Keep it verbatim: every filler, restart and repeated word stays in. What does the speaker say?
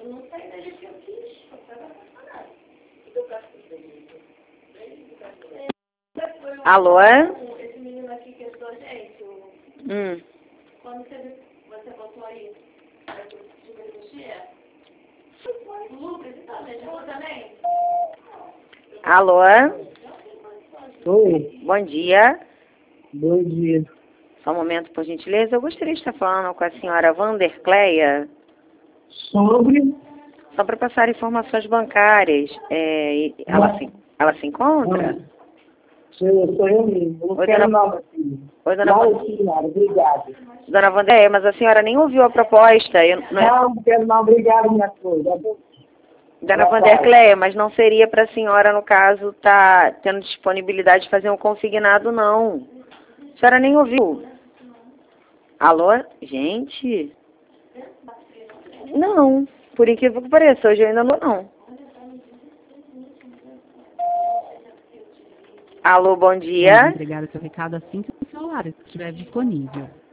não saí dele que eu quis, eu estava apaixonada. E do cartão. Alô? Esse menino aqui que é sua gente, o... Hum. Quando você, você botou aí, de mexer, o Lucas, então, me ajudou também? Alô? Oi, Bom dia. bom dia. Só um momento, por gentileza. Eu gostaria de estar falando com a senhora Vandercleia, Sobre? só para passar informações bancárias. É, e ela, se, ela se encontra? Sou, sou eu mesmo. Eu não Oi, quero dona- nada, filho. Oi, dona, Não, Van- senhora, obrigado. dona Vandercleia, mas a senhora nem ouviu a proposta. Eu, não é- Não, não quero não, obrigado, minha coisa. Dona Boa Vandercleia, mas não seria para a senhora, no caso, estar tendo disponibilidade de fazer um consignado, não. A senhora nem ouviu. Alô? Gente? Não. Por incrível que pareça, hoje eu ainda não. não. Alô, bom dia. Vamos entregar o seu recado assim que o celular estiver disponível.